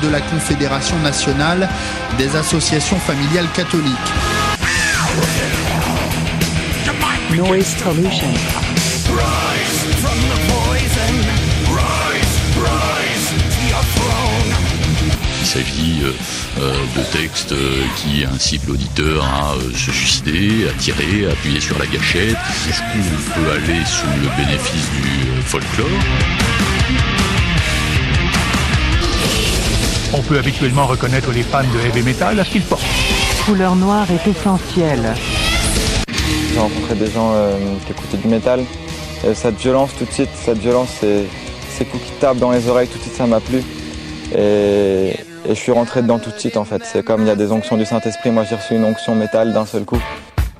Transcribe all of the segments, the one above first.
de la Confédération nationale des associations familiales catholiques. Noise pollution. Il s'agit de textes qui incitent l'auditeur à se suicider, à tirer, à appuyer sur la gâchette. Jusqu'où on peut aller sous le bénéfice du folklore. On peut habituellement reconnaître les fans de heavy metal à ce qu'ils portent. Couleur noire est essentielle. J'ai rencontré des gens qui écoutaient du métal. Et cette violence tout de suite, ces coups qui tapent dans les oreilles, tout de suite ça m'a plu. Et je suis rentré dedans tout de suite en fait. C'est comme il y a des onctions du Saint-Esprit, moi j'ai reçu une onction métal d'un seul coup.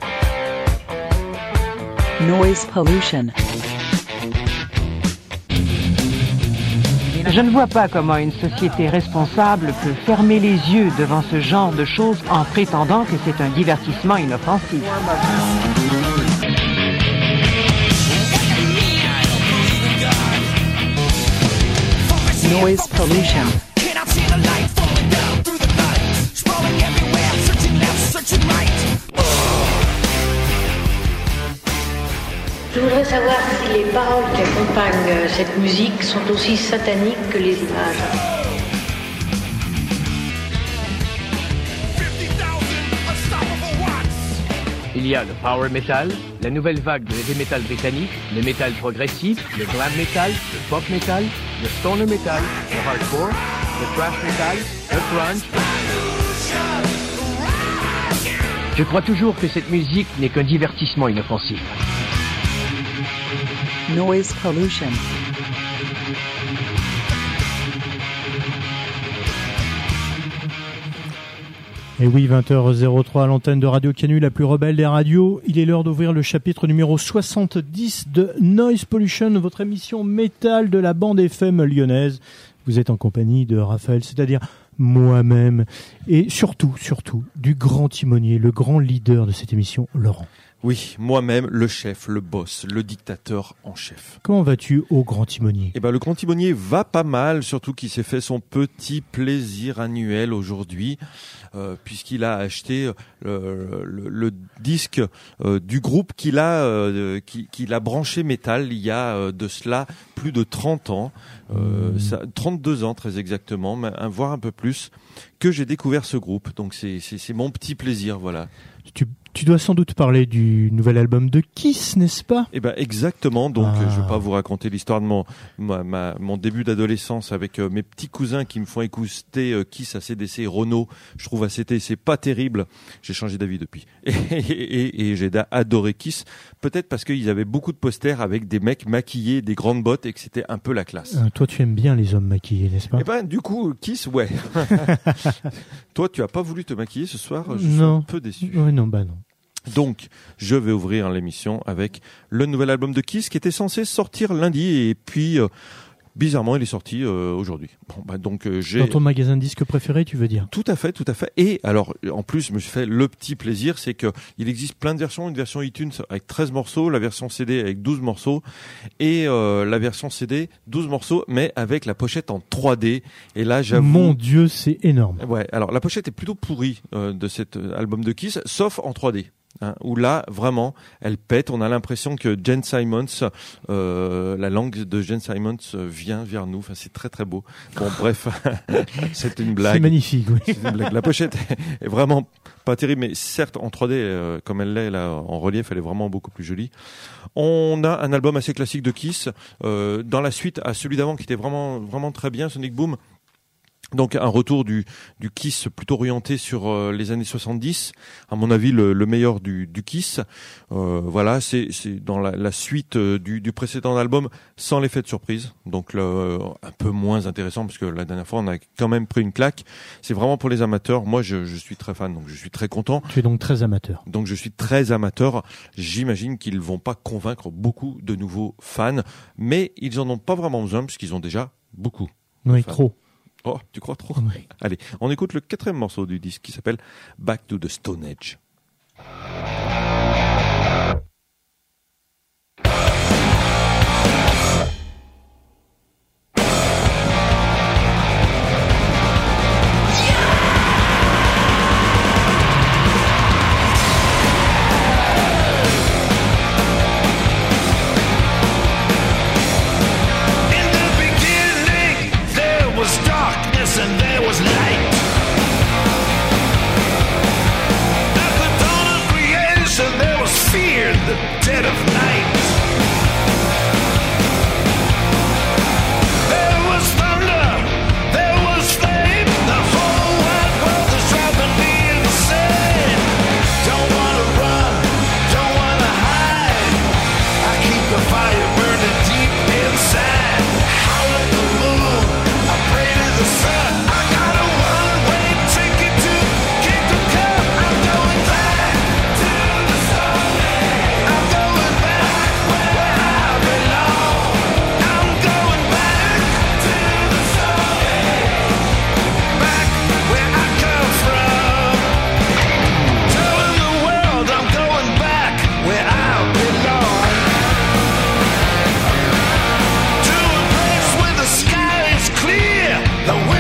Noise pollution. Je ne vois pas comment une société responsable peut fermer les yeux devant ce genre de choses en prétendant que c'est un divertissement inoffensif. Noise pollution. Je voudrais savoir si les paroles qui accompagnent cette musique sont aussi sataniques que les images. Il y a le power metal, la nouvelle vague de heavy metal britannique, le metal progressif, le glam metal, le pop metal, le stoner metal, le hardcore, le thrash metal, le grunge. Je crois toujours que cette musique n'est qu'un divertissement inoffensif. Noise pollution. Et oui, 20h03 à l'antenne de Radio Canu, la plus rebelle des radios. Il est l'heure d'ouvrir le chapitre numéro 70 de Noise Pollution, votre émission métal de la bande FM lyonnaise. Vous êtes en compagnie de Raphaël, c'est-à-dire moi-même. Et surtout, du grand timonier, le grand leader de cette émission, Laurent. Oui, moi-même, le chef, le boss, le dictateur en chef. Comment vas-tu au grand timonier ? Eh ben, le grand timonier va pas mal, surtout qu'il s'est fait son petit plaisir annuel aujourd'hui, puisqu'il a acheté le disque du groupe qu'il a branché métal il y a de cela plus de 30 ans, 32 ans très exactement, voire un peu plus, que j'ai découvert ce groupe. Donc c'est mon petit plaisir, voilà. Tu dois sans doute parler du nouvel album de Kiss, n'est-ce pas ? Eh ben exactement. Donc je vais pas vous raconter l'histoire de mon début d'adolescence avec mes petits cousins qui me font écouter Kiss, AC/DC, Renaud. Je trouve AC/DC pas terrible. J'ai changé d'avis depuis. Et j'ai adoré Kiss. Peut-être parce qu'ils avaient beaucoup de posters avec des mecs maquillés, des grandes bottes et que c'était un peu la classe. Toi, tu aimes bien les hommes maquillés, n'est-ce pas ? Eh ben du coup, Kiss, ouais. Toi, tu as pas voulu te maquiller ce soir ? Je suis un peu déçu. Ouais, non, bah non. Donc, je vais ouvrir l'émission avec le nouvel album de Kiss qui était censé sortir lundi et puis bizarrement il est sorti aujourd'hui. Bon, bah donc j'ai. Dans ton magasin de disques préféré, tu veux dire ? Tout à fait. Et alors, en plus, je me suis fait le petit plaisir, c'est que il existe plein de versions. Une version iTunes avec 13 morceaux, la version CD avec 12 morceaux et la version CD 12 morceaux, mais avec la pochette en 3D. Et là, j'avoue. Mon Dieu, c'est énorme. Ouais. Alors, la pochette est plutôt pourrie de cet album de Kiss, sauf en 3D. Où là, vraiment, elle pète. On a l'impression que Gene Simmons, la langue de Gene Simmons vient vers nous. Enfin, c'est très très beau. Bon, bref, c'est une blague. C'est magnifique, oui. C'est une blague. La pochette est vraiment pas terrible, mais certes, en 3D, comme elle l'est là, en relief, elle est vraiment beaucoup plus jolie. On a un album assez classique de Kiss, dans la suite à celui d'avant qui était vraiment vraiment très bien, Sonic Boom. Donc un retour du Kiss plutôt orienté sur les années 70, à mon avis le meilleur du Kiss. Voilà, c'est dans la suite du précédent album sans l'effet de surprise. Donc un peu moins intéressant parce que la dernière fois on a quand même pris une claque. C'est vraiment pour les amateurs. Moi je suis très fan, donc je suis très content. Tu es donc très amateur. Donc je suis très amateur. J'imagine qu'ils vont pas convaincre beaucoup de nouveaux fans, mais ils en ont pas vraiment besoin parce qu'ils ont déjà beaucoup. Oui, trop. Oh, tu crois trop ? Oui. Allez, on écoute le 4e morceau du disque qui s'appelle Back to the Stone Age.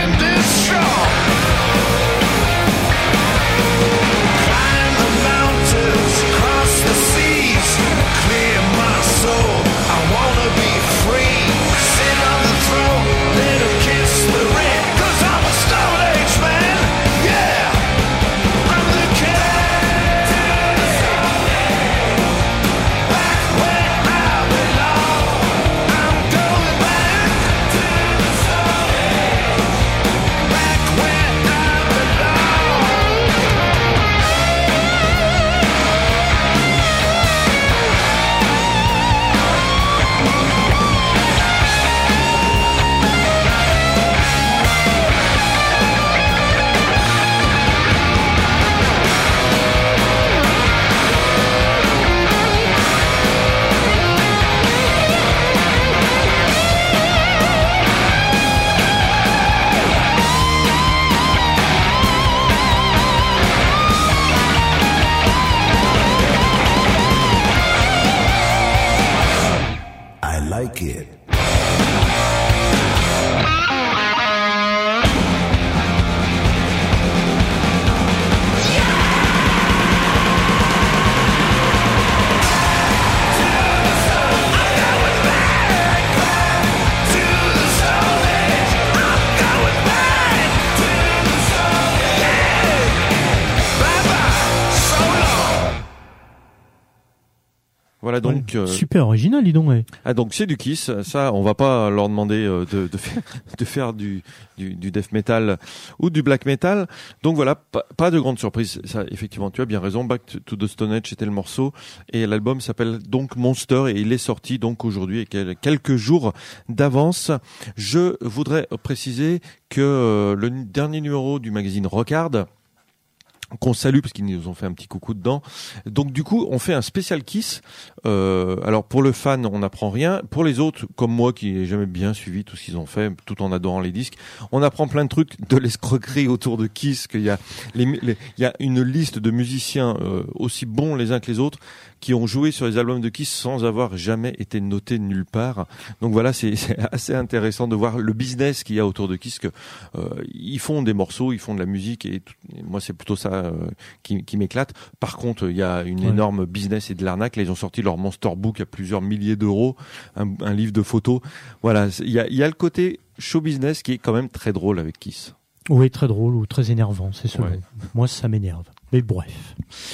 like it. Voilà donc super original, dis donc. Ouais. Ah donc c'est du Kiss, ça on va pas leur demander de faire du death metal ou du black metal. Donc voilà, pas de grande surprise. Ça effectivement, tu as bien raison. Back to the Stone Age c'était le morceau et l'album s'appelle donc Monster et il est sorti donc aujourd'hui et quelques jours d'avance. Je voudrais préciser que le dernier numéro du magazine Rock Hard, qu'on salue parce qu'ils nous ont fait un petit coucou dedans. Donc du coup, on fait un spécial Kiss. Alors pour le fan, on n'apprend rien. Pour les autres, comme moi qui n'ai jamais bien suivi tout ce qu'ils ont fait, tout en adorant les disques, on apprend plein de trucs, de l'escroquerie autour de Kiss, qu'il y a il y a une liste de musiciens aussi bons les uns que les autres qui ont joué sur les albums de Kiss sans avoir jamais été notés nulle part. Donc voilà, c'est assez intéressant de voir le business qu'il y a autour de Kiss, que ils font des morceaux, ils font de la musique et moi c'est plutôt ça qui m'éclate. Par contre, il y a une énorme business et de l'arnaque. Là, ils ont sorti leur Monster Book à plusieurs milliers d'euros, un livre de photos. Voilà, il y a le côté show business qui est quand même très drôle avec Kiss. Oui, très drôle ou très énervant, c'est selon. Ouais. Moi, ça m'énerve. Mais bref.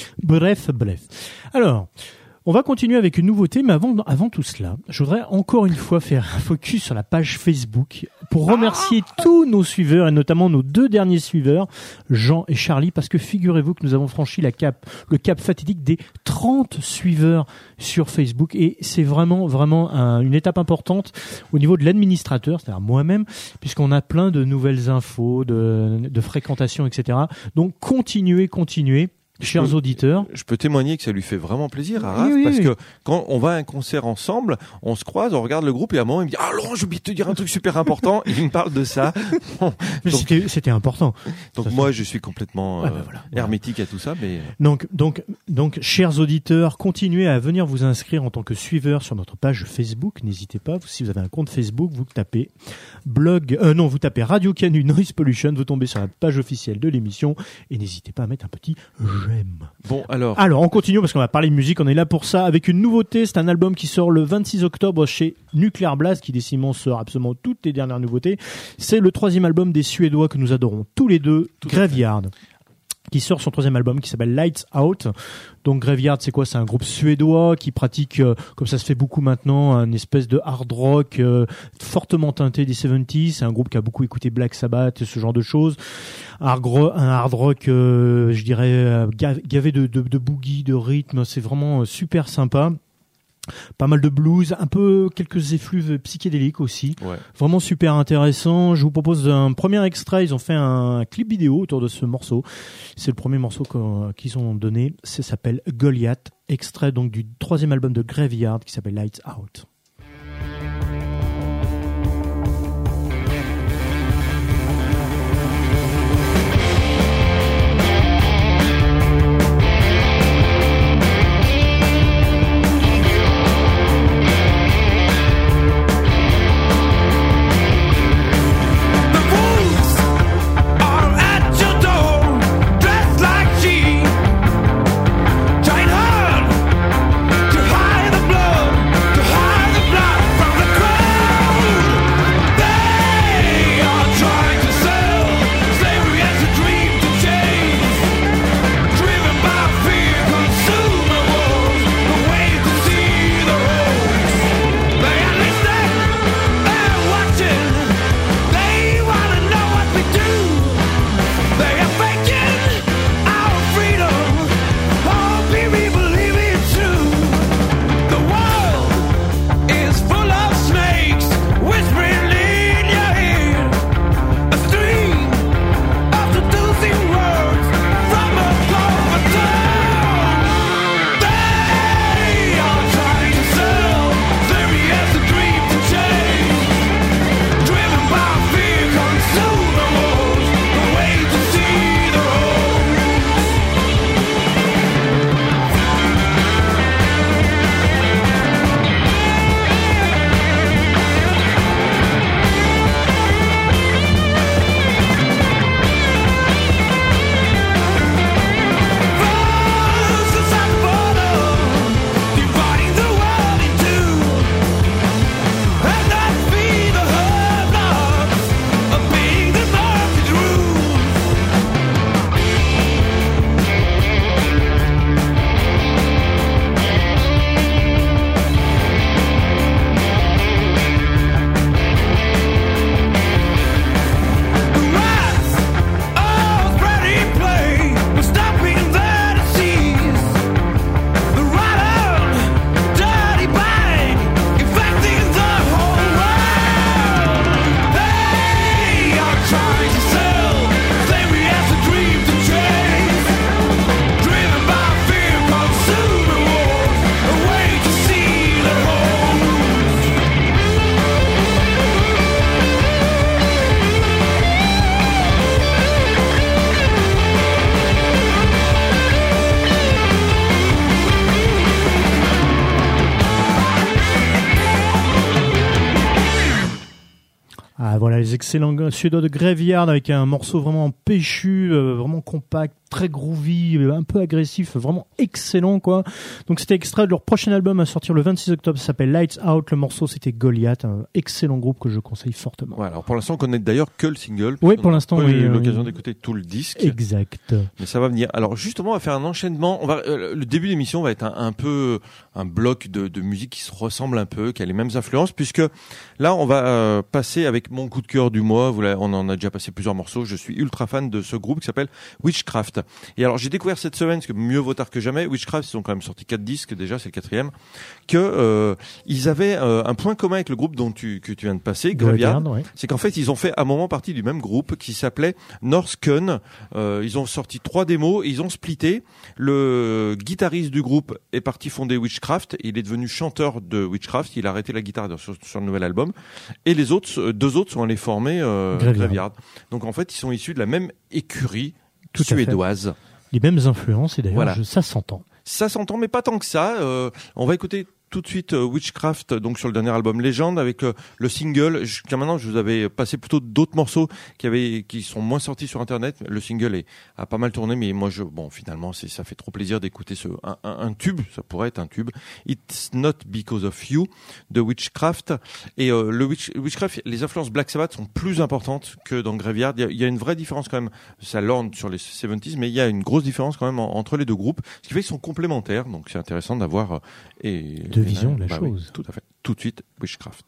Alors, on va continuer avec une nouveauté, mais avant tout cela, je voudrais encore une fois faire un focus sur la page Facebook pour remercier tous nos suiveurs et notamment nos deux derniers suiveurs, Jean et Charlie, parce que figurez-vous que nous avons franchi le cap fatidique des 30 suiveurs sur Facebook et c'est vraiment une étape importante au niveau de l'administrateur, c'est-à-dire moi-même, puisqu'on a plein de nouvelles infos, de fréquentation, etc. Donc continuez. Chers auditeurs. Je peux témoigner que ça lui fait vraiment plaisir à Raph, parce que quand on va à un concert ensemble, on se croise, on regarde le groupe et à un moment il me dit « Ah Laurent, j'ai oublié de te dire un truc super important », il me parle de ça. Mais donc, c'était important. Donc moi je suis complètement hermétique à tout ça. Mais Donc chers auditeurs, continuez à venir vous inscrire en tant que suiveur sur notre page Facebook, n'hésitez pas, si vous avez un compte Facebook, vous tapez vous tapez Radio Canu Noise Pollution, vous tombez sur la page officielle de l'émission et n'hésitez pas à mettre un petit j'aime. Bon, alors, on continue parce qu'on va parler de musique, on est là pour ça, avec une nouveauté, c'est un album qui sort le 26 octobre chez Nuclear Blast, qui décidément sort absolument toutes les dernières nouveautés. C'est le 3e album des Suédois que nous adorons tous les deux, Graveyard, qui sort son 3e album qui s'appelle Lights Out. Donc Graveyard, c'est quoi? C'est un groupe suédois qui pratique, comme ça se fait beaucoup maintenant, un espèce de hard rock fortement teinté des 70s. C'est un groupe qui a beaucoup écouté Black Sabbath, ce genre de choses. Un hard rock, je dirais, gavé de boogie, de rythme. C'est vraiment super sympa. Pas mal de blues, un peu quelques effluves psychédéliques aussi. Ouais. Vraiment super intéressant. Je vous propose un premier extrait. Ils ont fait un clip vidéo autour de ce morceau. C'est le premier morceau qu'ils ont donné. Ça s'appelle Goliath. Extrait donc du 3e album de Graveyard qui s'appelle Lights Out. The wolves Voilà, les excellents Suédois de Graveyard avec un morceau vraiment péchu, vraiment compact, très groovy, un peu agressif, vraiment excellent quoi. Donc c'était extrait de leur prochain album à sortir le 26 octobre, ça s'appelle Lights Out. Le morceau c'était Goliath, un excellent groupe que je conseille fortement. Ouais, alors pour l'instant on connaît d'ailleurs que le single. Oui, pour l'instant on n'a pas oui. eu l'occasion d'écouter tout le disque. Exact. Mais ça va venir. Alors justement, on va faire un enchaînement. Le début de l'émission va être un peu un bloc de musique qui se ressemble un peu, qui a les mêmes influences, puisque là on va passer avec mon coup de cœur du mois. On en a déjà passé plusieurs morceaux. Je suis ultra fan de ce groupe qui s'appelle Witchcraft. Et alors j'ai découvert cette semaine, parce que mieux vaut tard que jamais, Witchcraft, ils ont quand même sorti 4 disques déjà, c'est le 4e, que ils avaient un point commun avec le groupe que tu viens de passer, Graveyard, ouais. C'est qu'en fait ils ont fait à un moment partie du même groupe qui s'appelait Northcun. Ils ont sorti 3 démos et ils ont splitté. Le guitariste du groupe est parti fonder Witchcraft, il est devenu chanteur de Witchcraft, il a arrêté la guitare sur le nouvel album, et les autres, 2 autres sont allés former Graveyard. Donc en fait ils sont issus de la même écurie suédoise. Les mêmes influences, et d'ailleurs, voilà. Ça s'entend. Ça s'entend, mais pas tant que ça. On va écouter tout de suite Witchcraft, donc sur le dernier album Legend, avec le single. Jusqu'à maintenant, je vous avais passé plutôt d'autres morceaux qui sont moins sortis sur Internet. Le single a pas mal tourné, mais moi, finalement, ça fait trop plaisir d'écouter un tube. Ça pourrait être un tube. It's Not Because of You de Witchcraft. Et Witchcraft, les influences Black Sabbath sont plus importantes que dans Graveyard. Il y a une vraie différence quand même. Ça lorne sur les 70s, mais il y a une grosse différence quand même entre les deux groupes, ce qui fait qu'ils sont complémentaires. Donc c'est intéressant d'avoir deux visions de la chose. Oui, tout à fait. Tout de suite, Witchcraft.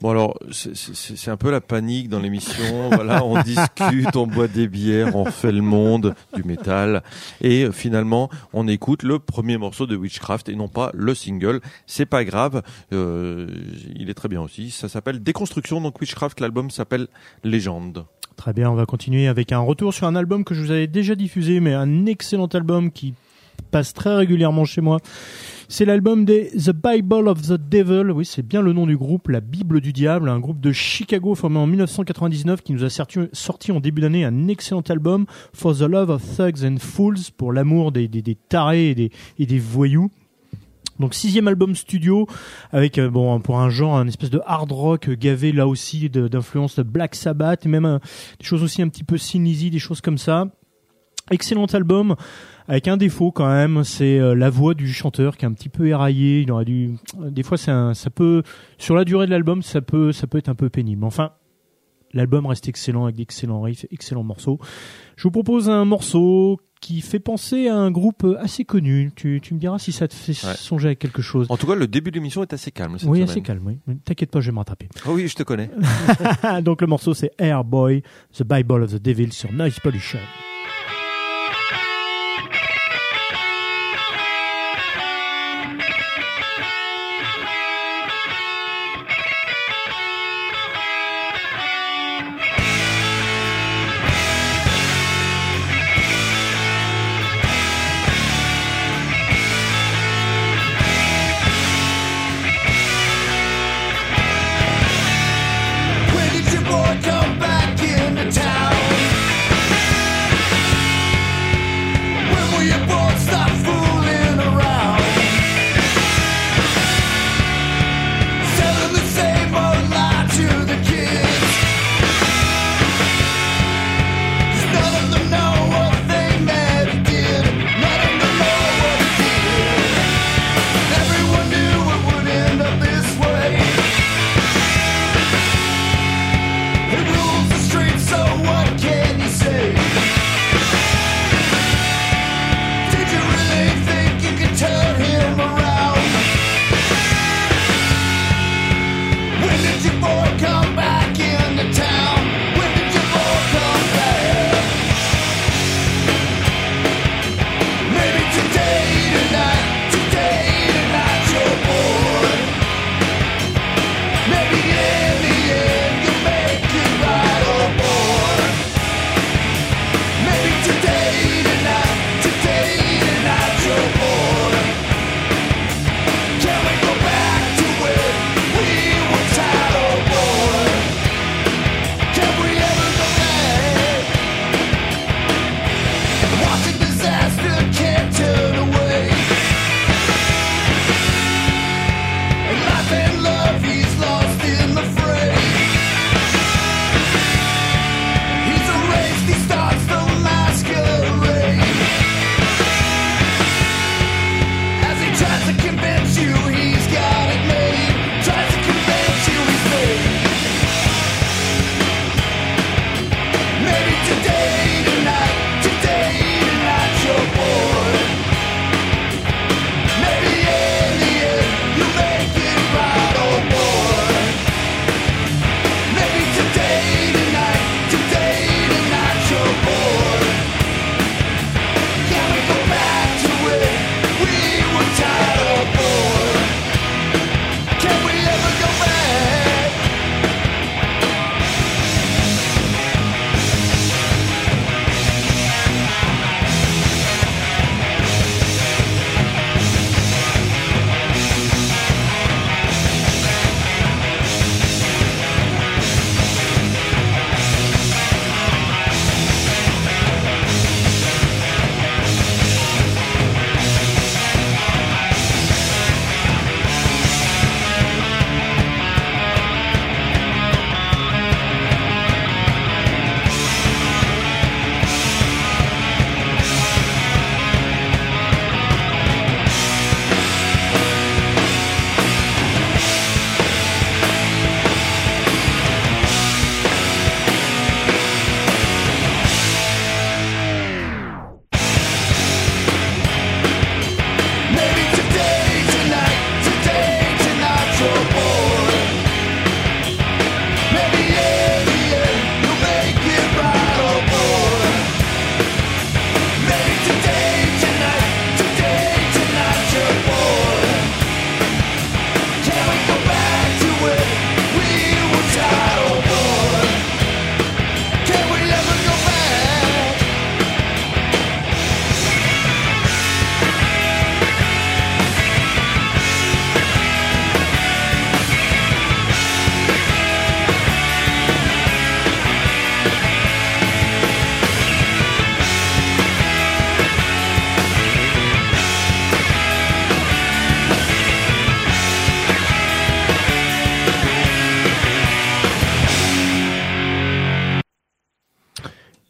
Bon alors, c'est un peu la panique dans l'émission. Voilà, on discute, on boit des bières, on fait le monde du métal, et finalement, on écoute le premier morceau de Witchcraft et non pas le single. C'est pas grave, il est très bien aussi. Ça s'appelle Déconstruction. Donc Witchcraft, l'album s'appelle Légende. Très bien, on va continuer avec un retour sur un album que je vous avais déjà diffusé, mais un excellent album qui passe très régulièrement chez moi. C'est l'album des The Bible of the Devil. Oui, c'est bien le nom du groupe, la Bible du Diable, un groupe de Chicago formé en 1999 qui nous a sorti en début d'année un excellent album, For the Love of Thugs and Fools, pour l'amour des tarés et des voyous. Donc 6e album studio avec pour un genre un espèce de hard rock gavé là aussi d'influence de Black Sabbath et même des choses aussi un petit peu Sin Lizzy, des choses comme ça. Excellent album avec un défaut quand même, c'est la voix du chanteur qui est un petit peu éraillée. Il aurait dû, des fois ça peut, sur la durée de l'album ça peut être un peu pénible. Enfin, l'album reste excellent avec d'excellents riffs, excellents morceaux. Je vous propose un morceau qui fait penser à un groupe assez connu. Tu me diras si ça te fait songer à quelque chose. En tout cas, le début de l'émission est assez calme. Oui, assez calme. Oui. T'inquiète pas, je vais me rattraper. Oh oui, je te connais. Donc le morceau c'est Airboy, The Bible of the Devil sur Noise Pollution. Come back into town.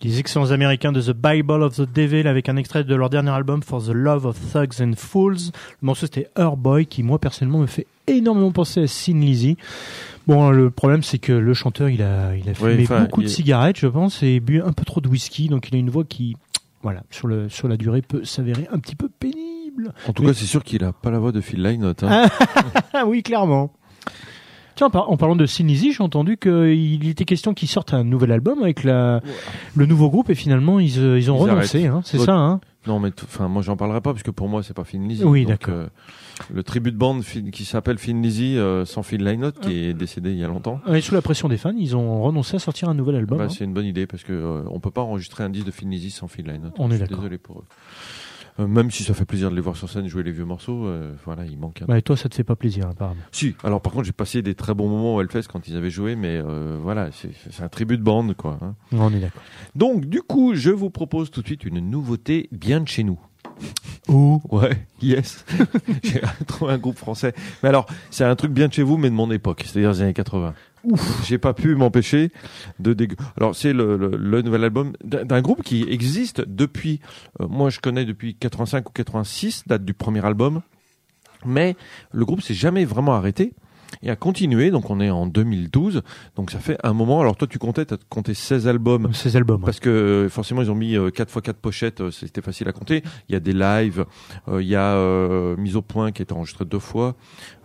Les excellents Américains de The Bible of the Devil avec un extrait de leur dernier album For the Love of Thugs and Fools. Le morceau c'était Her Boy qui moi personnellement me fait énormément penser à Thin Lizzy. Bon, le problème c'est que le chanteur il a fumé beaucoup de cigarettes je pense et bu un peu trop de whisky, donc il a une voix qui voilà sur la durée peut s'avérer un petit peu pénible. En tout cas c'est sûr qu'il a pas la voix de Phil Lynott. Hein. Oui clairement. Tiens, en parlant de Thin Lizzy, j'ai entendu qu'il était question qu'ils sortent un nouvel album avec le nouveau groupe et finalement ils ont renoncé, hein, c'est ça, hein. Non, mais moi j'en parlerai pas parce que pour moi c'est pas Thin Lizzy. Oui, donc, d'accord. Le tribute band qui s'appelle Thin Lizzy sans Phil Lynott qui est décédé il y a longtemps. Et sous la pression des fans, ils ont renoncé à sortir un nouvel album. Bah, c'est une bonne idée parce que on peut pas enregistrer un disque de Thin Lizzy sans Phil Lynott. On est d'accord. Désolé pour eux. Même si ça fait plaisir de les voir sur scène jouer les vieux morceaux, voilà, il manque un. Bah, et toi, ça te fait pas plaisir, apparemment. Si. Alors, par contre, j'ai passé des très bons moments au Hellfest quand ils avaient joué, mais voilà, c'est un tribut de bande, quoi. Hein. On est d'accord. Donc, du coup, je vous propose tout de suite une nouveauté bien de chez nous. Oh. Ouais, yes. J'ai trouvé un groupe français. Mais alors, c'est un truc bien de chez vous, mais de mon époque, c'est-à-dire des années 80. Ouf. J'ai pas pu m'empêcher de Alors, c'est le nouvel album d'un groupe qui existe depuis, moi je connais depuis 85 ou 86, date du premier album. Mais le groupe s'est jamais vraiment arrêté. Et a continué, donc on est en 2012, donc ça fait un moment. Alors toi tu t'as compté 16 albums. 16 albums. Parce que forcément ils ont mis 4x4 pochettes, c'était facile à compter. Il y a des lives, il y a Mise au point qui est enregistré 2 fois.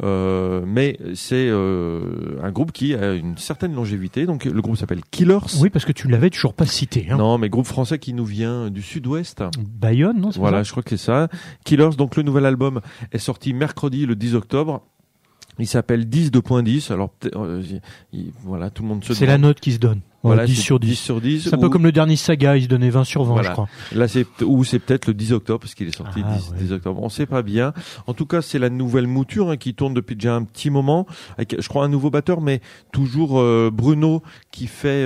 Mais c'est un groupe qui a une certaine longévité, donc le groupe s'appelle Killers. Oui, parce que tu l'avais toujours pas cité. Hein. Non, mais groupe français qui nous vient du sud-ouest. Bayonne, non, c'est voilà, ça je crois que c'est ça. Killers, donc le nouvel album est sorti mercredi le 10 octobre. Il s'appelle 10 2.10. Alors, voilà, tout le monde se C'est la note qui se donne. Voilà, 10 sur 10. 10 sur 10. C'est un peu comme le dernier Saga, il se donnait 20 sur 20, voilà. je crois. Là, c'est peut-être le 10 octobre, parce qu'il est sorti 10 octobre. On sait pas bien. En tout cas, c'est la nouvelle mouture, hein, qui tourne depuis déjà un petit moment, avec, je crois, un nouveau batteur, mais toujours Bruno, qui est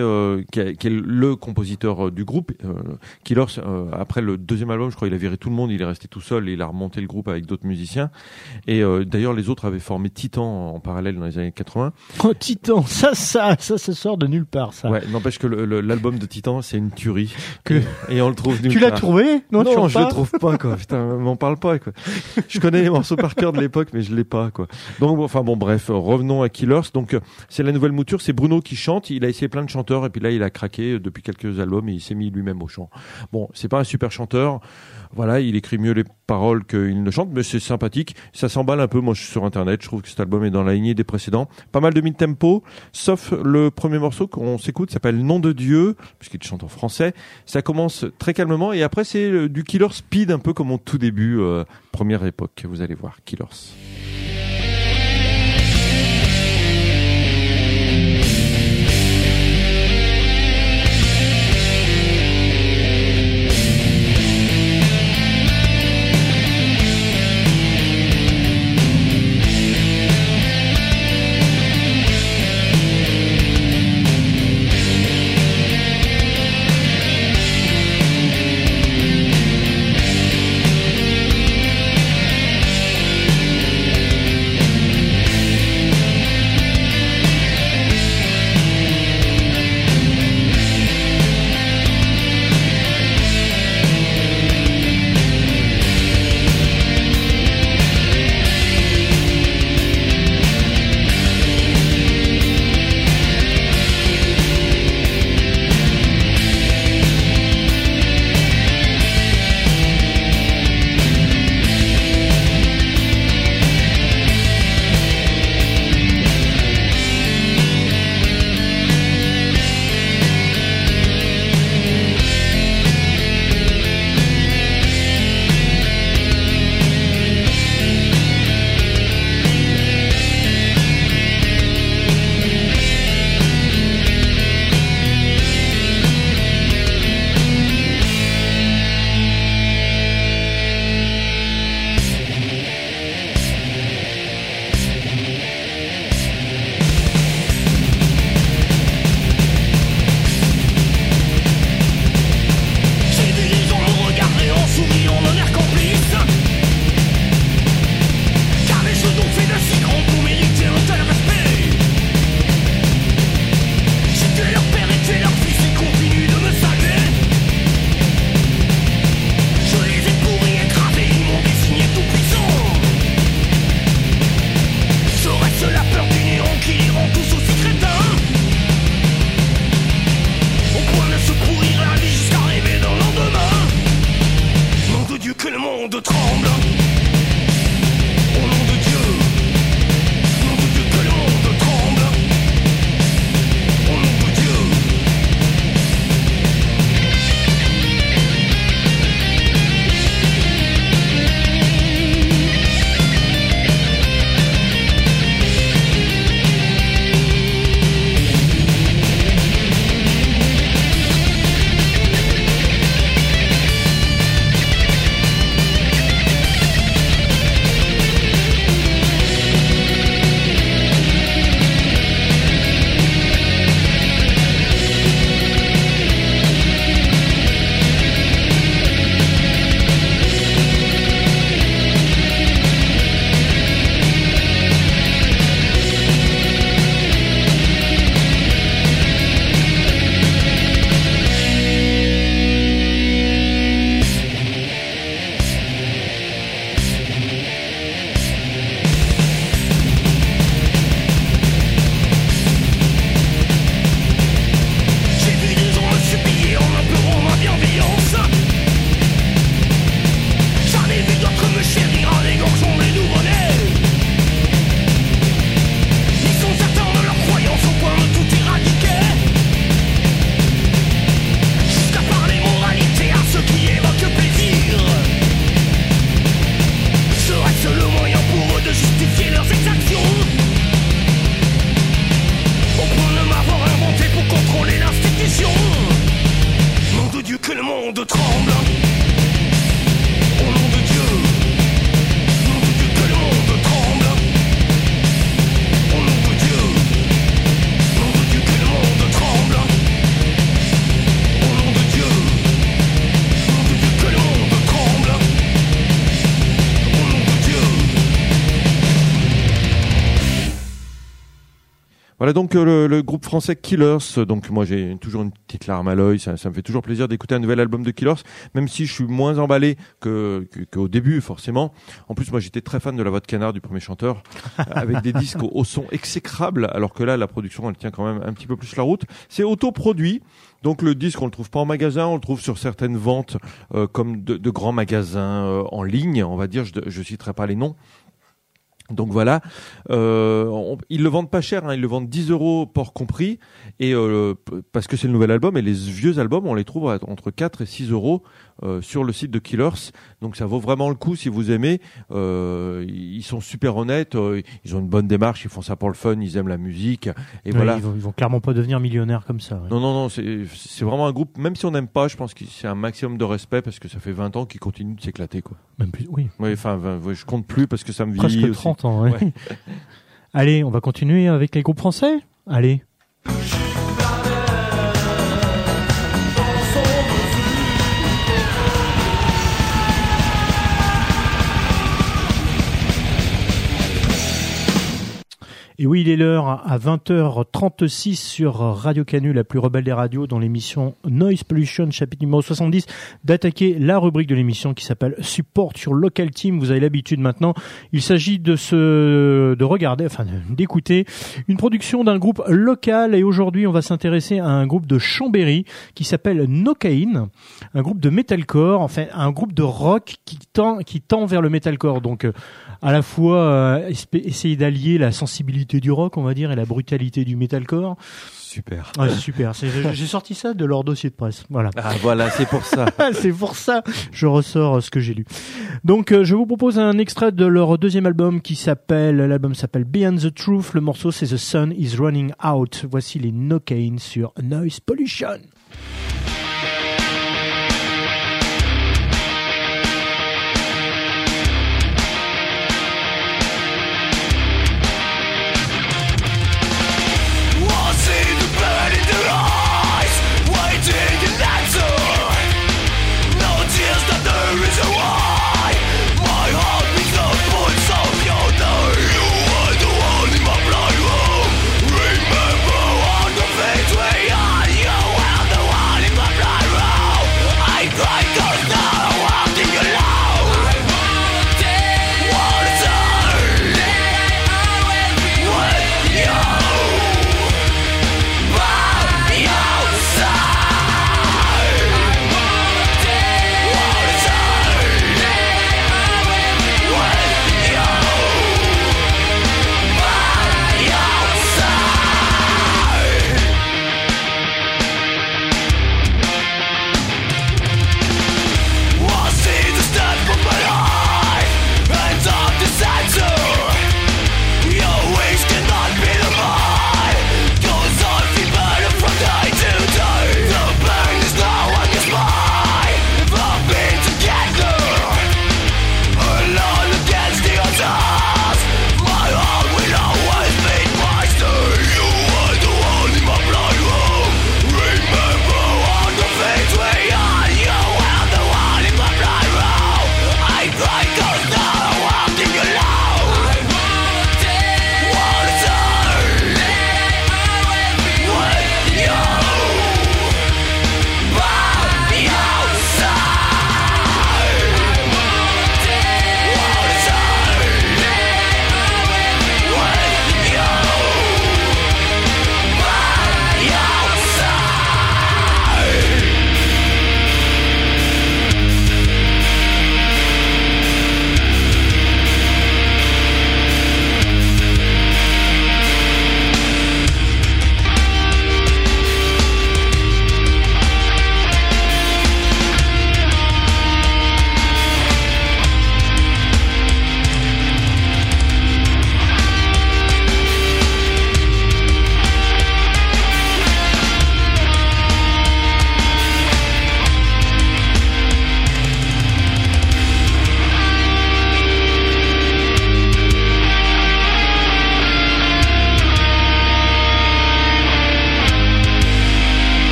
le compositeur du groupe. Killers, après le deuxième album, je crois, il a viré tout le monde, il est resté tout seul, et il a remonté le groupe avec d'autres musiciens. Et d'ailleurs, les autres avaient formé Titan en parallèle dans les années 80. Oh, Titan, ça sort de nulle part, ça. Ouais, n'empêche que l'album de Titan, c'est une tuerie. Et on le trouve nulle part. Tu l'as trouvé? Non, je le trouve pas, quoi. Putain, m'en parle pas, quoi. Je connais les morceaux par cœur de l'époque, mais je l'ai pas, quoi. Donc, bref, revenons à Killers. Donc, c'est la nouvelle mouture, c'est Bruno qui chante. Il a essayé plein de chanteurs, et puis là, il a craqué depuis quelques albums, et il s'est mis lui-même au chant. Bon, c'est pas un super chanteur. Voilà, il écrit mieux les paroles qu'il ne chante, mais c'est sympathique. Ça s'emballe un peu. Moi, je suis sur Internet. Je trouve que cet album est dans la lignée des précédents. Pas mal de mid-tempo, sauf le premier morceau qu'on s'écoute, s'appelle Nom de Dieu, puisqu'il chante en français. Ça commence très calmement, et après, c'est du Killer Speed, un peu comme au tout début, première époque. Vous allez voir, Killers. tremble. Au nom de Dieu, que le monde tremble. Au nom de Dieu. Voilà donc le groupe français Killers. Donc moi j'ai toujours une petite larme à l'œil. Ça me fait toujours plaisir d'écouter un nouvel album de Killers, même si je suis moins emballé qu'au début forcément. En plus moi j'étais très fan de la voix de Canard du premier chanteur, avec des disques au son exécrable, alors que là la production elle tient quand même un petit peu plus la route. C'est autoproduit. Donc le disque on le trouve pas en magasin, on le trouve sur certaines ventes comme de grands magasins en ligne, on va dire. Je citerai pas les noms. Donc voilà, ils le vendent pas cher, hein, ils le vendent 10 € port compris, et parce que c'est le nouvel album, et les vieux albums on les trouve entre 4 et 6 € sur le site de Killers. Donc ça vaut vraiment le coup si vous aimez. Ils sont super honnêtes, ils ont une bonne démarche, ils font ça pour le fun, ils aiment la musique, et ouais, voilà. Ils vont clairement pas devenir millionnaires comme ça. Ouais. Non, c'est vraiment un groupe, même si on n'aime pas, je pense que c'est un maximum de respect parce que ça fait 20 ans qu'ils continuent de s'éclater, quoi. Même plus, oui. Ouais, enfin, je compte plus parce que ça me vieillit presque 30 ans, ouais. Ouais. Allez, on va continuer avec les groupes français. Allez. Et oui, il est l'heure à 20h36 sur Radio Canu, la plus rebelle des radios, dans l'émission Noise Pollution, chapitre numéro 70, d'attaquer la rubrique de l'émission qui s'appelle Support sur Local Team. Vous avez l'habitude maintenant. Il s'agit d'écouter une production d'un groupe local, et aujourd'hui on va s'intéresser à un groupe de Chambéry qui s'appelle Nocaine, un groupe de metalcore, enfin un groupe de rock qui tend vers le metalcore. Donc à la fois essayer d'allier la sensibilité du rock, on va dire, et la brutalité du metalcore. Super. Ouais, super. J'ai sorti ça de leur dossier de presse. Voilà. Ah, voilà, c'est pour ça. C'est pour ça. Je ressors ce que j'ai lu. Donc, je vous propose un extrait de leur deuxième album l'album s'appelle Beyond the Truth. Le morceau, c'est The Sun is Running Out. Voici les Nocaine sur Noise Pollution. Remember all the things we had. You were the one in my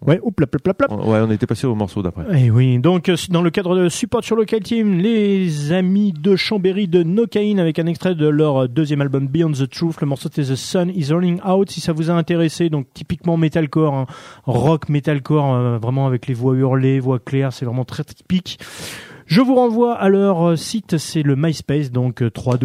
Ouais, hop, plap, plap, plap. Ouais, on était passé au morceau d'après. Et oui, donc dans le cadre de Support sur Local Team, les amis de Chambéry de Nocaïne avec un extrait de leur deuxième album Beyond the Truth. Le morceau c'était The Sun is Running Out. Si ça vous a intéressé, donc typiquement metalcore, hein, rock metalcore, vraiment avec les voix hurlées, voix claires, c'est vraiment très typique. Je vous renvoie à leur site, c'est le MySpace, donc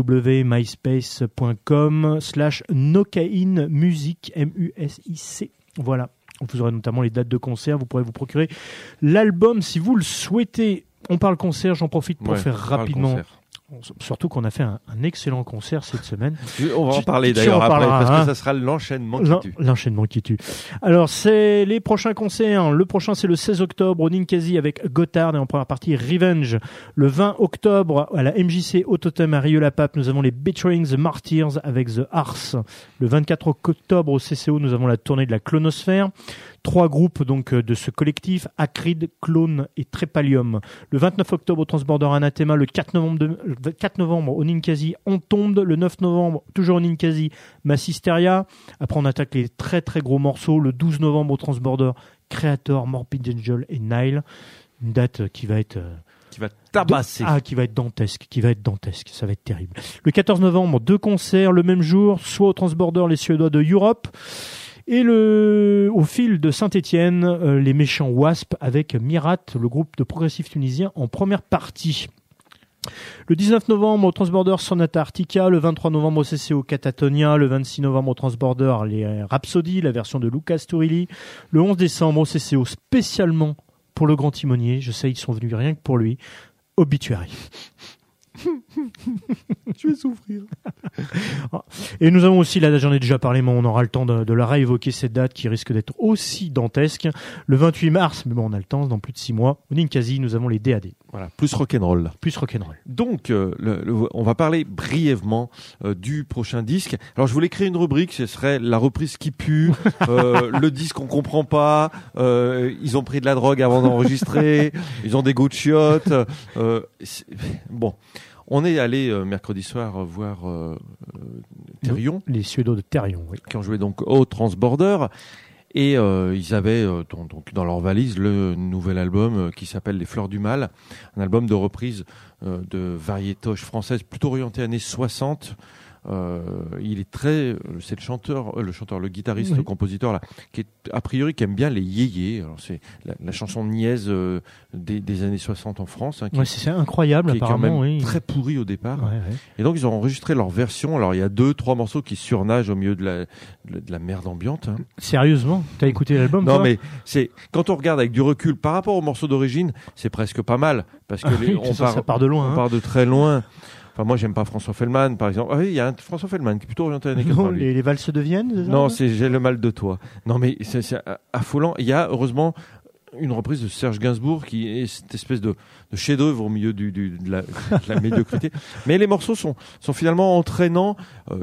www.myspace.com/Nocaïne-music, M-U-S-I-C. Voilà. Vous aurez notamment les dates de concert. Vous pourrez vous procurer l'album si vous le souhaitez. On parle concert, j'en profite pour faire rapidement. Surtout qu'on a fait un excellent concert cette semaine. On va en parler d'ailleurs après, parce que ça sera l'enchaînement qui tue. L'enchaînement qui tue. Alors, c'est les prochains concerts. Le prochain, c'est le 16 octobre au Ninkasi avec Gotthard et en première partie Revenge. Le 20 octobre à la MJC au Totem à Rieux-la-Pape, nous avons les Betraying the Martyrs avec The Ars. Le 24 octobre au CCO, nous avons la tournée de la Clonosphère. 3 groupes donc de ce collectif, Acrid, Clone et Trépalium. Le 29 octobre au Transborder Anathema, le 4 novembre au Ninkasi, On Tombe, le 9 novembre toujours au Ninkasi, Massisteria. Après on attaque les très très gros morceaux, le 12 novembre au Transborder, Creator, Morbid Angel et Nile. Une date qui va être... qui va tabasser. Qui va être dantesque, ça va être terrible. Le 14 novembre, 2 concerts le même jour, soit au Transborder, les Suédois de Europe, et au fil de Saint-Étienne, les méchants Wasp avec Mirat, le groupe de progressifs tunisiens en première partie. Le 19 novembre au Transborder Sonata Arctica, le 23 novembre au CCO Catatonia, le 26 novembre au Transborder les Rhapsody, la version de Lucas Turilli, le 11 décembre au CCO spécialement pour le grand timonier, je sais ils sont venus rien que pour lui, Obituary. Je vais souffrir. Et nous avons aussi, là j'en ai déjà parlé, mais on aura le temps de la réévoquer, cette date qui risque d'être aussi dantesque. Le 28 mars, mais bon on a le temps, dans plus de 6 mois, au Ninkasi, nous avons les DAD. Voilà, plus rock'n'roll. Donc, on va parler brièvement du prochain disque. Alors, je voulais créer une rubrique, ce serait la reprise qui pue, le disque on comprend pas, ils ont pris de la drogue avant d'enregistrer, ils ont des goûts de chiottes. Bon, on est allé mercredi soir voir Therion. Les Suédois de Therion, oui. Qui ont joué donc au Transborder. Et ils avaient donc dans leur valise le nouvel album qui s'appelle Les Fleurs du Mal, un album de reprise de variétoche française plutôt orienté années 60. Il est c'est le guitariste, le compositeur là, qui est a priori qui aime bien les yéyés. Alors c'est la chanson niaise des années 60 en France. Hein, c'est incroyable qui apparemment. Est quand même très pourri au départ. Ouais. Et donc ils ont enregistré leur version. Alors il y a 2-3 morceaux qui surnagent au milieu de la merde ambiante. Hein. Sérieusement, t'as écouté l'album? Non mais c'est quand on regarde avec du recul par rapport aux morceaux d'origine, c'est presque pas mal parce que ça part de loin. On part de très loin. Enfin, moi, j'aime pas François Fellman, par exemple. Ah oui, il y a un François Fellman qui est plutôt orienté à l'année 80. Les valses de Vienne, non, c'est J'ai le mal de toi. Non, mais c'est affolant. Il y a, heureusement, une reprise de Serge Gainsbourg qui est cette espèce de chef-d'œuvre au milieu de la médiocrité. Mais les morceaux sont finalement entraînants.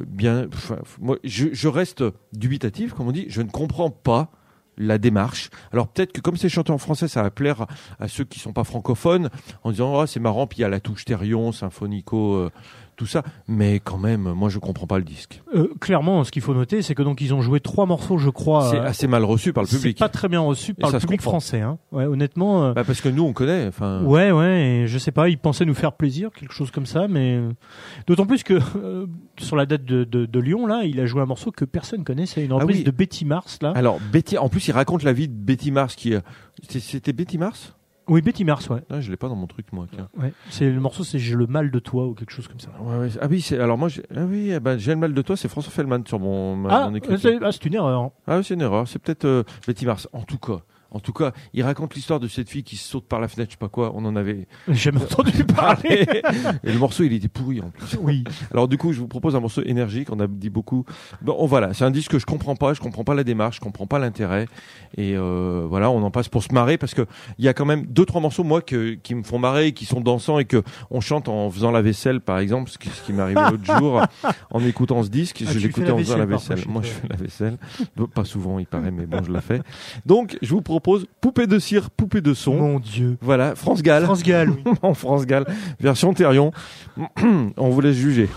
Moi, je reste dubitatif, comme on dit. Je ne comprends pas la démarche. Alors peut-être que comme c'est chanté en français, ça va plaire à ceux qui sont pas francophones en disant c'est marrant, puis il y a la touche Therion, Symphonico, tout ça, mais quand même, moi je comprends pas le disque. Clairement, ce qu'il faut noter, c'est que donc ils ont joué 3 morceaux, je crois. C'est assez mal reçu par le public. C'est pas très bien reçu par le public français, hein. Ouais, honnêtement. Parce que nous on connaît. Enfin. Ouais, et je sais pas, ils pensaient nous faire plaisir, quelque chose comme ça, mais d'autant plus que sur la date de Lyon là, il a joué un morceau que personne connaît, c'est une reprise de Betty Mars là. Alors Betty, en plus il raconte la vie de Betty Mars c'était Betty Mars. Oui, Betty Mars, ouais. Ah, je l'ai pas dans mon truc, moi. Ouais. Le morceau, c'est J'ai le mal de toi ou quelque chose comme ça. Ouais. Ah oui, alors moi, J'ai le mal de toi, c'est François Fellman sur mon écriture. C'est une erreur. Ah oui, c'est une erreur. C'est peut-être Betty Mars. En tout cas, il raconte l'histoire de cette fille qui saute par la fenêtre, je sais pas quoi. On en avait jamais entendu parler. Et le morceau, il était pourri en plus. Oui. Alors du coup, je vous propose un morceau énergique. On a dit beaucoup. Bon, voilà, c'est un disque que je comprends pas la démarche, je comprends pas l'intérêt. Et voilà, on en passe pour se marrer parce que il y a quand même 2-3 morceaux moi qui me font marrer, qui sont dansants et que on chante en faisant la vaisselle, par exemple, ce qui m'est arrivé l'autre jour en écoutant ce disque. Je l'écoutais en faisant la vaisselle. Moi, je fais la vaisselle. Pas souvent, il paraît, mais bon, je la fais. Donc, je vous propose Poupée de cire, poupée de son. Mon Dieu. Voilà, France Gall. Oui. En France Gall, version Therion. On vous laisse juger.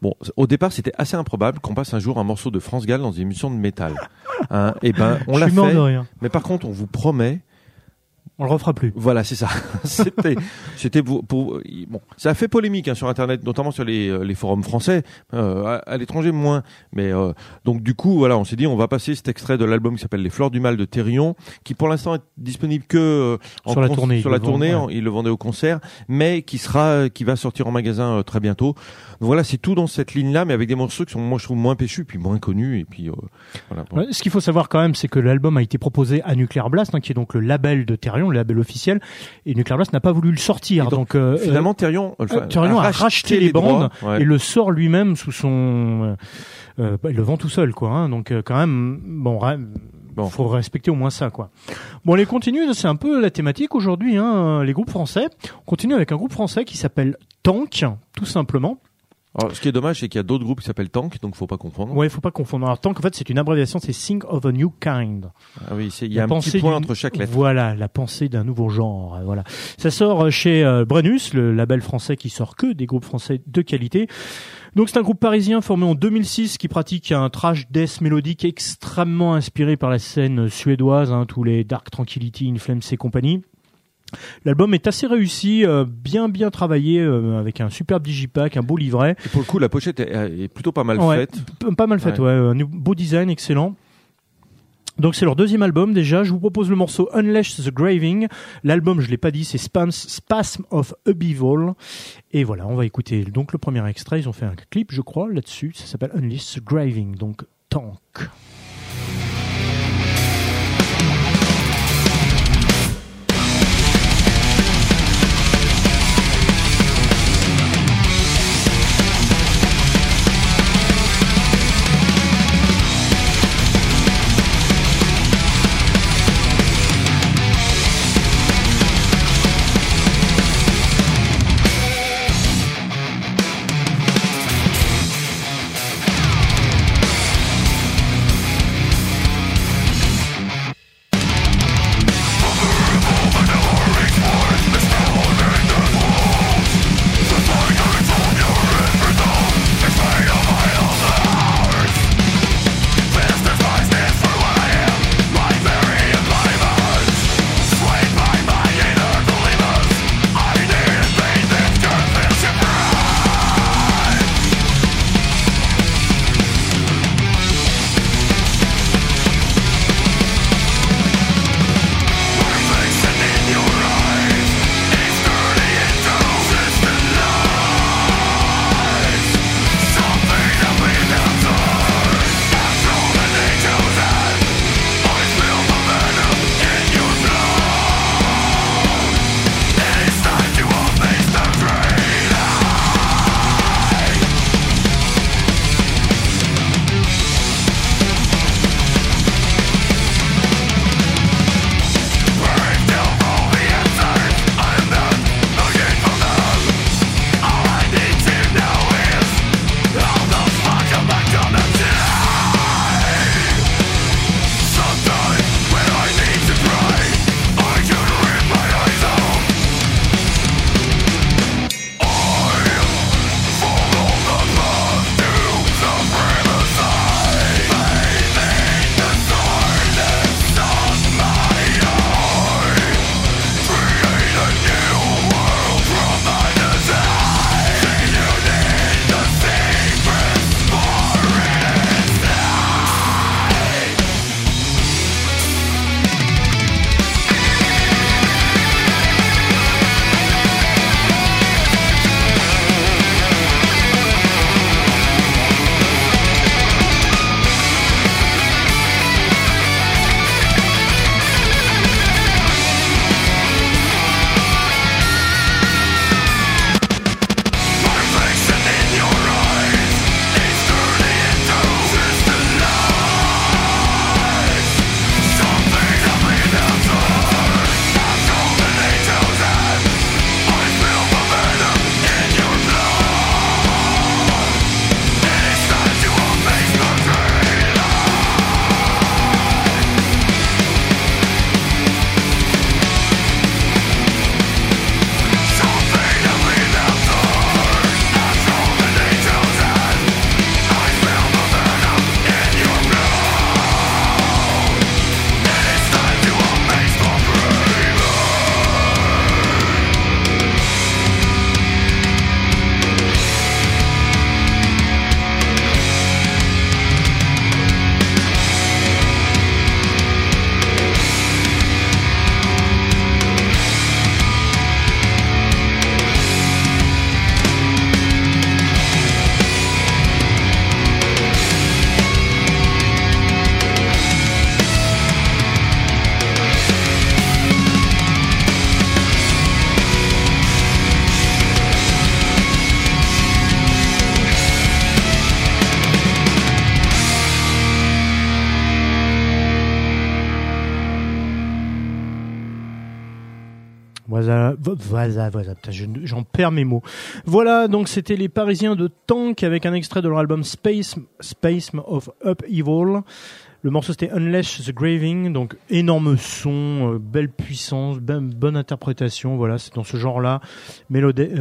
Bon, au départ, c'était assez improbable qu'on passe un jour un morceau de France Gall dans une émission de métal. Hein, et ben, on l'a fait. Mais par contre, on vous promet. On le refera plus. Voilà, c'est ça. c'était bon, ça a fait polémique sur Internet, notamment sur les forums français, à l'étranger moins. Mais donc du coup, voilà, on s'est dit, on va passer cet extrait de l'album qui s'appelle Les Fleurs du Mal de Thérion, qui pour l'instant est disponible que sur la tournée. Il le vendait au concert, mais qui va sortir en magasin très bientôt. Donc voilà, c'est tout dans cette ligne-là, mais avec des morceaux qui sont, moi je trouve, moins péchus, puis moins connus, et puis voilà. Ouais, ce qu'il faut savoir quand même, c'est que l'album a été proposé à Nuclear Blast, qui est donc le label de Thérion, le label officiel, et Nuclear Blast n'a pas voulu le sortir. Donc finalement, Thérion a racheté les bandes et le sort lui-même sous son. Il le vend tout seul, quoi. Hein, donc quand même, bon, faut respecter au moins ça, quoi. Bon, les continue, c'est un peu la thématique aujourd'hui. Les groupes français. On continue avec un groupe français qui s'appelle Tank, tout simplement. Alors, ce qui est dommage, c'est qu'il y a d'autres groupes qui s'appellent Tank, donc faut pas confondre. Ouais, faut pas confondre. Alors, Tank, en fait, c'est une abréviation, c'est Think of a New Kind. Ah oui, il y a un petit point entre chaque lettre. Voilà, la pensée d'un nouveau genre. Voilà. Ça sort chez Brennus, le label français qui sort que des groupes français de qualité. Donc, c'est un groupe parisien formé en 2006 qui pratique un thrash death mélodique extrêmement inspiré par la scène suédoise, tous les Dark Tranquillity, In Flames et compagnie. L'album est assez réussi, bien travaillé, avec un superbe digipack, un beau livret. Et pour le coup, la pochette est plutôt pas mal faite. Pas mal faite, un beau design, excellent. Donc c'est leur deuxième album déjà. Je vous propose le morceau Unleash the Graving. L'album, je l'ai pas dit, c'est Spasm of Upheaval. Et voilà, on va écouter donc le premier extrait. Ils ont fait un clip, je crois, là-dessus. Ça s'appelle Unleash the Graving, donc Tank. Voilà. Putain, j'en perds mes mots. Voilà, donc c'était les Parisiens de Tank avec un extrait de leur album Space of Upheaval. Le morceau c'était Unleash the Graving, donc énorme son, belle puissance, bonne interprétation. Voilà, c'est dans ce genre-là. Mélodès,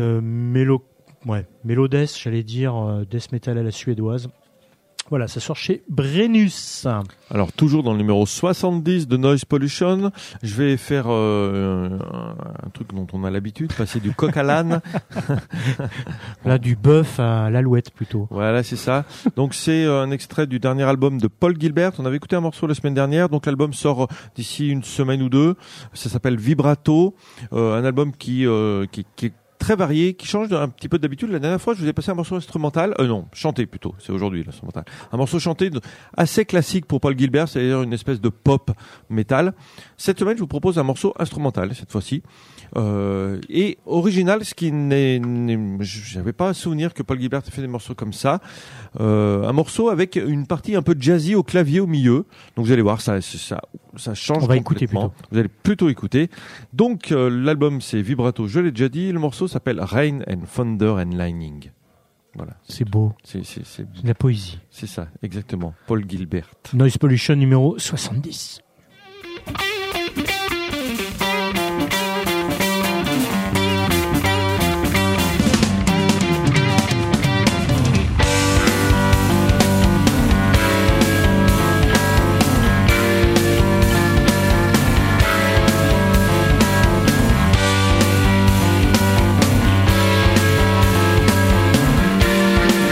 j'allais dire death metal à la suédoise. Voilà, ça sort chez Brennus. Alors, toujours dans le numéro 70 de Noise Pollution, je vais faire un truc dont on a l'habitude, passer du coq à l'âne. Là, du bœuf à l'alouette, plutôt. Voilà, c'est ça. Donc, c'est un extrait du dernier album de Paul Gilbert. On avait écouté un morceau la semaine dernière. Donc, l'album sort d'ici une semaine ou deux. Ça s'appelle Vibrato. Un album qui est très varié, qui change un petit peu d'habitude. La dernière fois, je vous ai passé un morceau instrumental, non, chanté plutôt, c'est aujourd'hui l'instrumental. Un morceau chanté assez classique pour Paul Gilbert, c'est-à-dire une espèce de pop metal. Cette semaine, je vous propose un morceau instrumental, cette fois-ci. Et original, ce qui j'avais pas à souvenir que Paul Gilbert ait fait des morceaux comme ça. Un morceau avec une partie un peu jazzy au clavier au milieu. Donc vous allez voir, ça change. On va écouter plutôt. Vous allez plutôt écouter. Donc l'album c'est Vibrato, je l'ai déjà dit. Le morceau s'appelle Rain and Thunder and Lightning. Voilà. C'est beau. C'est de la poésie. C'est ça, exactement. Paul Gilbert. Noise Pollution numéro 70.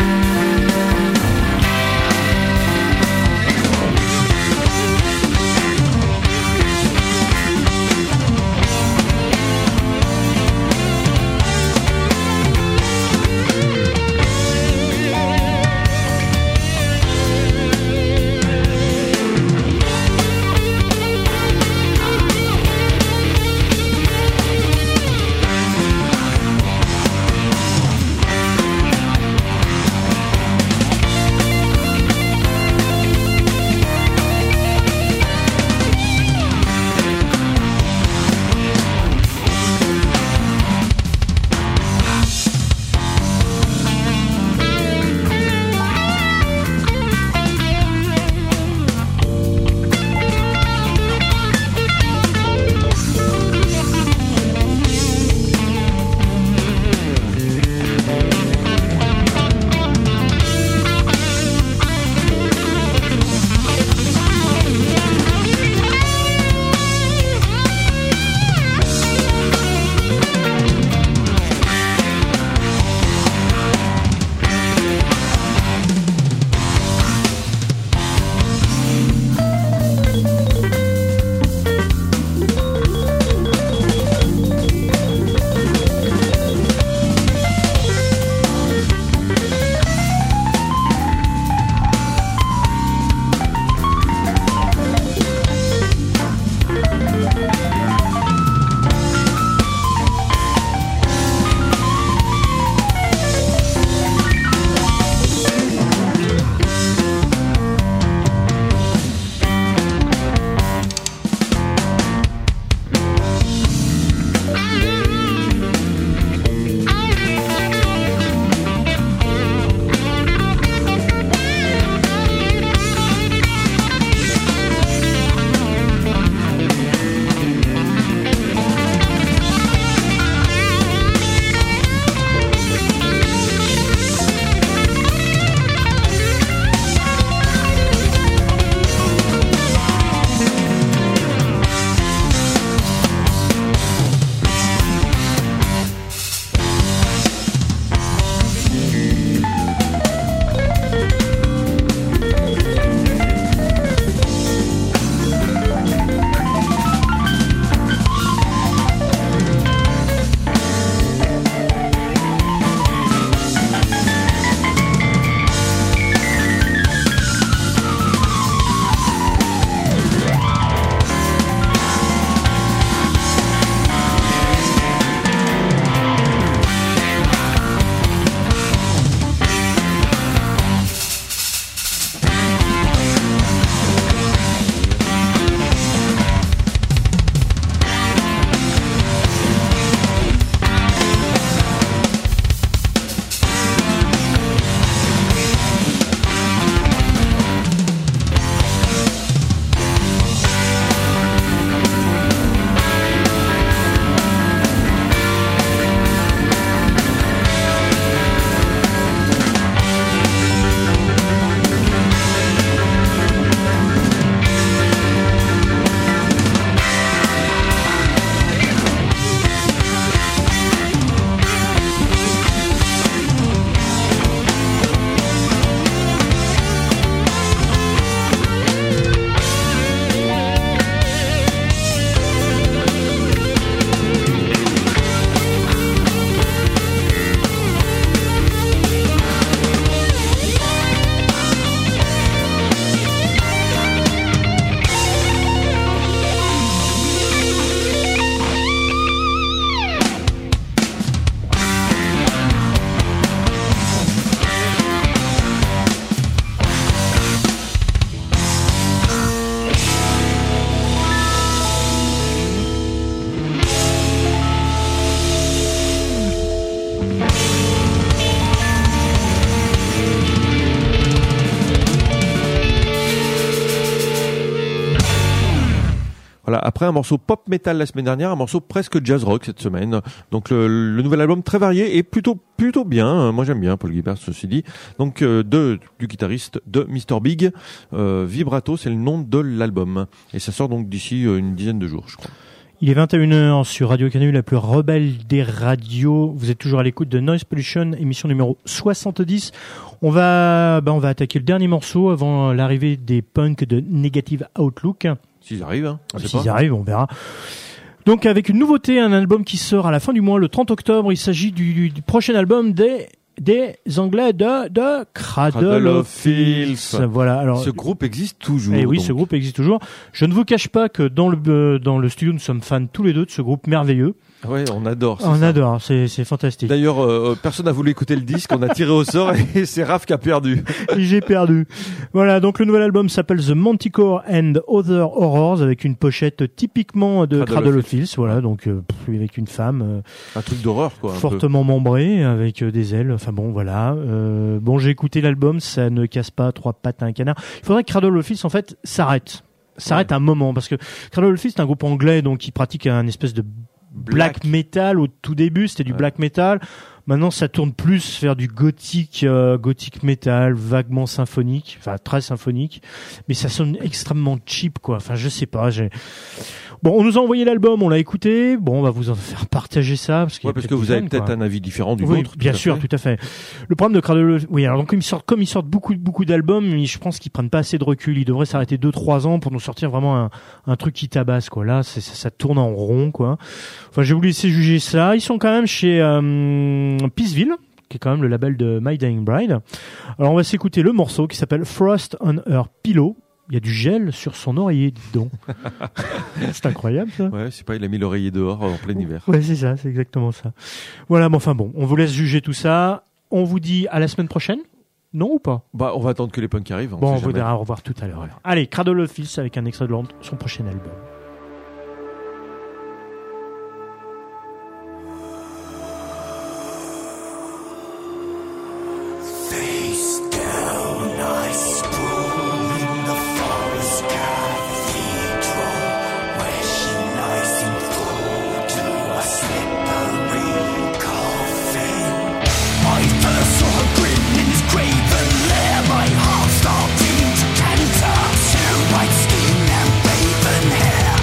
We'll be right back. Voilà. Après un morceau pop metal la semaine dernière, un morceau presque jazz rock cette semaine. Donc le nouvel album très varié et plutôt bien. Moi j'aime bien Paul Gilbert, ceci dit. Donc du guitariste de Mr Big, Vibrato, c'est le nom de l'album. Et ça sort donc d'ici une dizaine de jours, je crois. Il est 21h sur Radio Canu, la plus rebelle des radios. Vous êtes toujours à l'écoute de Noise Pollution, émission numéro 70. On va attaquer le dernier morceau avant l'arrivée des punks de Negative Outlook. S'ils arrivent, hein. S'ils arrivent, on verra. Donc avec une nouveauté, un album qui sort à la fin du mois, le 30 octobre. Il s'agit du prochain album des Anglais de Cradle of Filth. Voilà. Alors, ce groupe existe toujours. Eh oui, ce groupe existe toujours. Je ne vous cache pas que dans le studio, nous sommes fans tous les deux de ce groupe merveilleux. Ouais, on adore. Adore, c'est fantastique. D'ailleurs, personne n'a voulu écouter le disque, on a tiré au sort et c'est Raph qui a perdu. Et j'ai perdu. Voilà, donc le nouvel album s'appelle The Manticore and Other Horrors avec une pochette typiquement de Cradle of Filth, voilà, donc avec une femme. Un truc d'horreur, quoi. Fortement membrée, avec des ailes. Enfin bon, voilà. J'ai écouté l'album, ça ne casse pas trois pattes à un canard. Il faudrait que Cradle of Filth, en fait, s'arrête un moment, parce que Cradle of Filth, c'est un groupe anglais, donc qui pratique un espèce de black metal. Au tout début, c'était du black metal. Maintenant, ça tourne plus vers du gothique metal, vaguement symphonique, enfin très symphonique, mais ça sonne extrêmement cheap, quoi. Enfin, je sais pas. Bon, on nous a envoyé l'album, on l'a écouté. Bon, on va vous en faire partager ça parce que vous avez peut-être un avis différent du vôtre. Bien sûr, tout à fait. Le problème de Cradle, alors donc comme ils sortent beaucoup d'albums, mais je pense qu'ils prennent pas assez de recul. Ils devraient s'arrêter 2-3 ans pour nous sortir vraiment un truc qui tabasse, quoi. Là, ça tourne en rond, quoi. Enfin, j'ai voulu laisser juger ça. Ils sont quand même chez Peaceville, qui est quand même le label de My Dying Bride. Alors on va s'écouter le morceau qui s'appelle Frost on Her Pillow. Il y a du gel sur son oreiller, dis donc. C'est incroyable, ça. Ouais, c'est pas, il a mis l'oreiller dehors en plein hiver. Ouais, c'est ça, c'est exactement ça. Voilà, mais enfin bon, on vous laisse juger tout ça. On vous dit à la semaine prochaine. Non ou pas? On va attendre que les punks arrivent. On vous dira au revoir tout à l'heure. Ouais. Allez, Cradle of Filth avec un extrait de son prochain album. White skin and raven hair.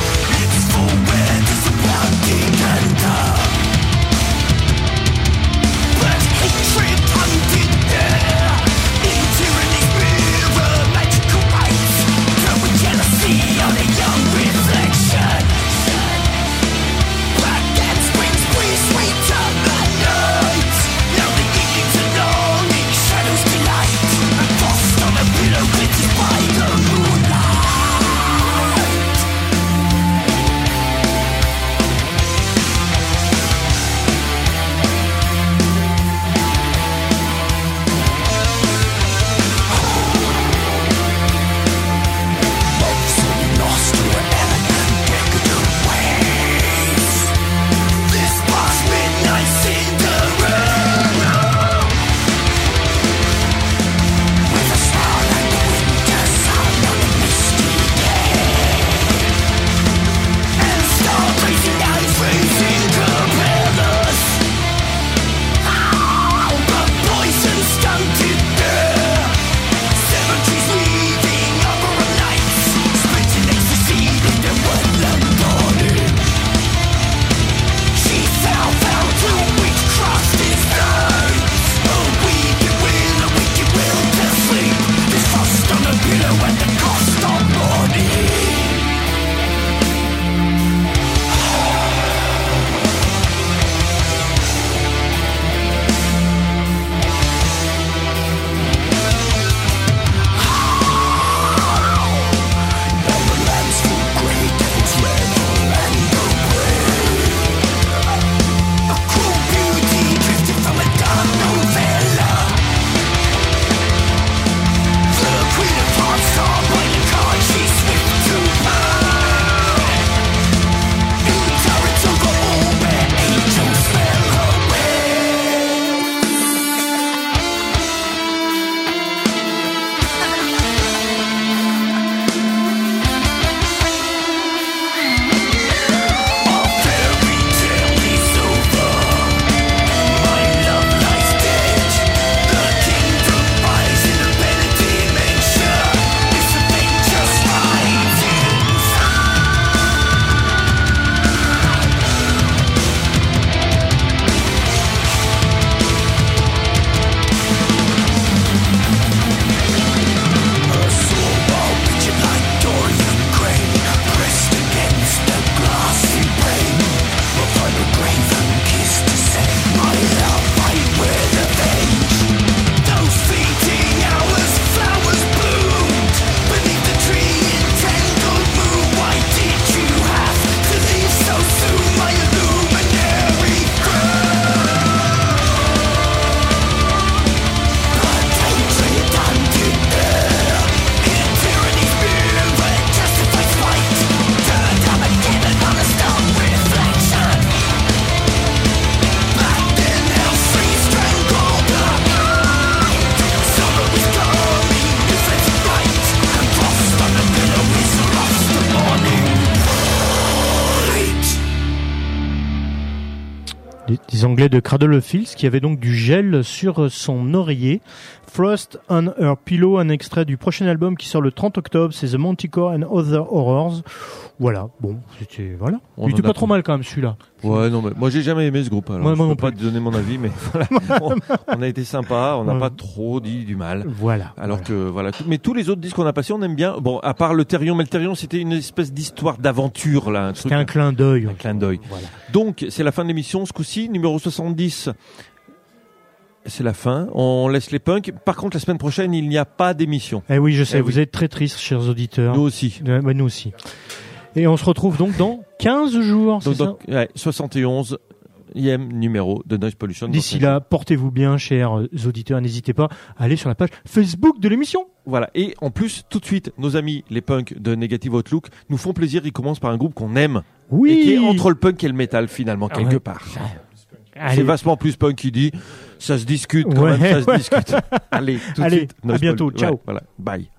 Les Anglais de Cradle of Filth qui avaient donc du gel sur son oreiller. Frost on Her Pillow, un extrait du prochain album qui sort le 30 octobre, c'est The Manticore and Other Horrors. Voilà, bon, c'était voilà. Il était pas trop mal quand même celui-là. Ouais, non, mais moi j'ai jamais aimé ce groupe. Alors, moi je peux pas te donner mon avis, mais voilà. on a été sympa, on n'a pas trop dit du mal. Voilà. Alors que voilà, mais tous les autres disques qu'on a passés, on aime bien. Bon, à part le Therion, mais le Therion c'était une espèce d'histoire d'aventure là. C'était un clin d'œil. Un clin d'œil. Voilà. Donc c'est la fin de l'émission ce coup-ci, numéro 70. C'est la fin. On laisse les punks. Par contre, la semaine prochaine, il n'y a pas d'émission. Eh oui, je sais. Vous êtes très tristes, chers auditeurs. Nous aussi. Ouais, nous aussi. Et on se retrouve donc dans 15 jours. Donc, 71e numéro de Noise Pollution. D'ici là, portez-vous bien, chers auditeurs. N'hésitez pas à aller sur la page Facebook de l'émission. Voilà. Et en plus, tout de suite, nos amis, les punks de Negative Outlook, nous font plaisir. Ils commencent par un groupe qu'on aime. Oui. Et qui est entre le punk et le métal, finalement, quelque part. C'est vachement plus punk qui dit. Ça se discute quand même, ça se discute. Allez, tout de suite. À bientôt. Ciao. Voilà. Bye.